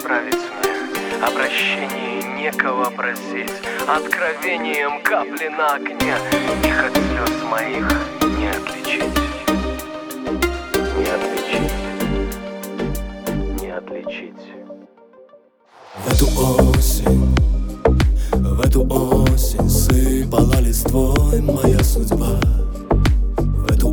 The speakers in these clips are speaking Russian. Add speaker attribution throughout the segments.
Speaker 1: исправить мне, о прощении некого просить, откровением капли на окне, их от слез моих не отличить. Не отличить, не отличить.
Speaker 2: В эту осень сыпала листвой моя судьба. В эту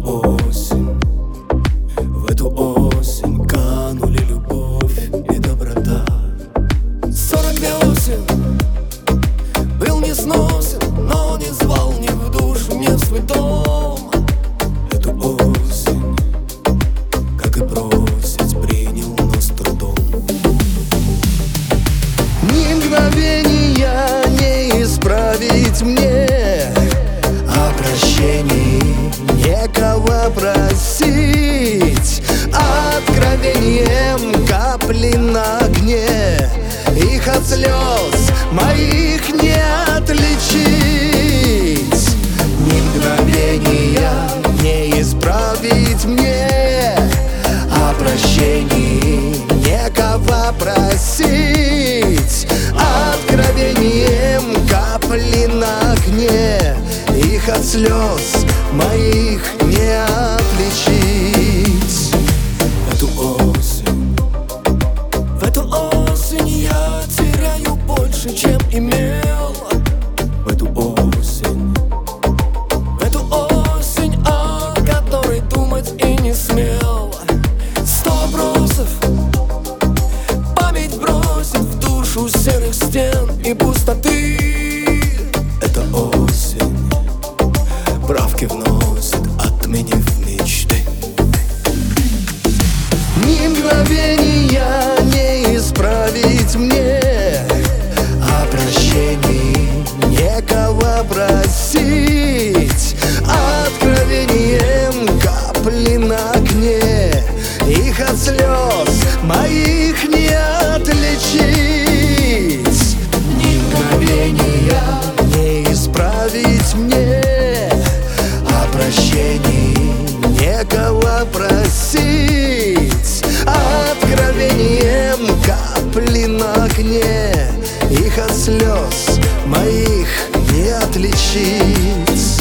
Speaker 2: осень канули любовь и доброта. 40 весен был несносен, но не звал ни в душу, ни в свой дом. Эту осень, как и просить, принял, но с трудом. Ни мгновения не исправить мне, о прощении некого просить, откровением капли на огне, их от слез моих не отличить. Ни мгновения не исправить мне, о прощении некого просить, откровением капли на огне, их от слез моих не отличить. В эту осень я теряю больше, чем имел. В эту осень, о которой думать и не смел. 100 вопросов память бросит в душу серых стен и пустоты. Эта осень правки вносит, отменив мечты. Ни мгновения не исправить мне, о прощении некого просить, откровением капли на огне, их от слез моих не отличить. Ни мгновения не исправить мне, о прощении некого просить, откровением капли на огне, их от слез моих не отличить.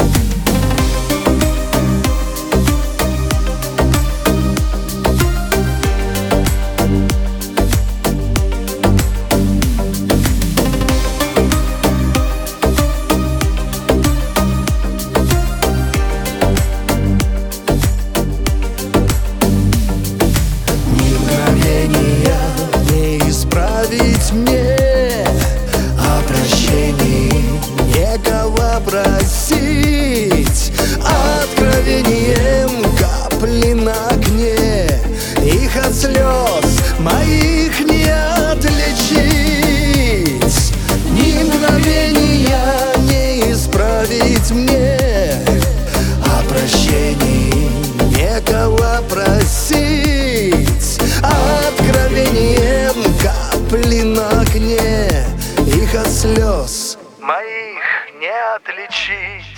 Speaker 2: Мне о прощении некого просить, откровением капли на огне, их от слез моих не отличить. Ни мгновения не исправить мне, о прощении некого просить, откровением капли на огне, их от слез
Speaker 1: моих не отличить.